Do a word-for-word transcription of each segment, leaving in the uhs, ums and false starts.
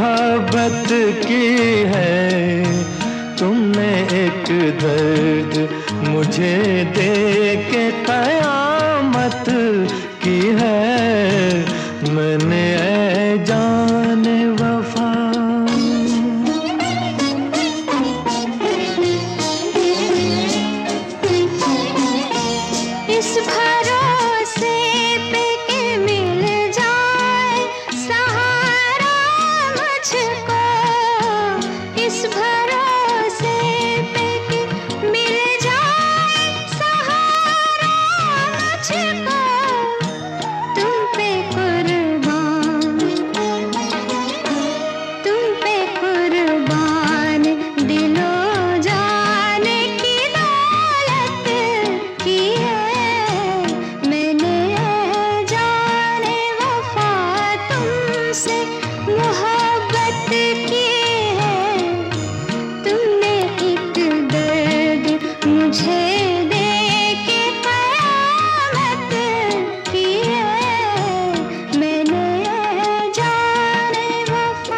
मोहब्बत की है। तुमने एक दर्द मुझे दे के कयामत की है। मैंने ऐ जाने वफा इस भरोसे पे कि मिल जाए सहारा मुझको, इस भरोसे पे कि मिल जाए सहारा मुझको, तुम पे कुर्बान, तुम पे कुर्बान दिलो जान की दौलत की है। मैंने जाने वफा तुमसे मोहब्बत की है। तुमने एक दर्द मुझे दे के कयामत की है। मैंने जाने वफा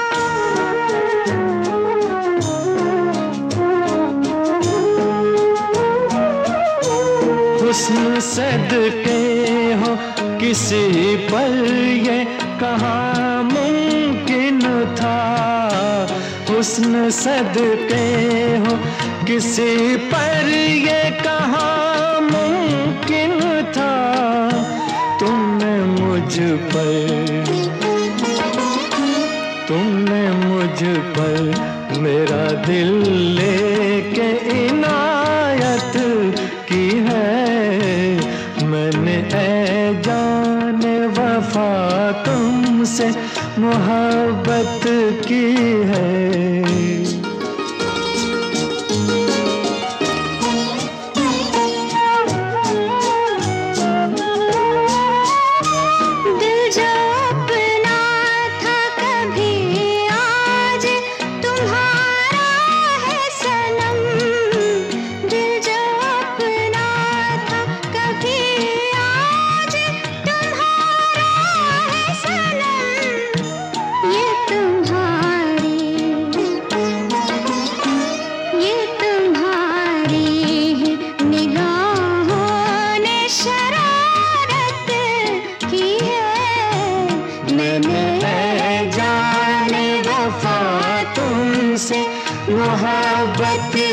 हुस्न सदके हो किसी पर ये कहाँ मुमकिन था। हुस्न सदके हो किसी पर ये कहाँ मुमकिन था। तुमने मुझ पर तुमने मुझ पर मेरा दिल लेके इनायत की है। मैंने ऐ जाने वफा तुमसे मोहब्बत की है। दिल जो अपना था कभी आज तुम्हारा है सनम। दिल जो अपना था कभी आज तुम्हारा है सनम। ये तुम्हारी ये तुम्हारी ही निगाहों ने शरारत की है। मैंने ऐ जाने वफा तुमसे मोहब्बत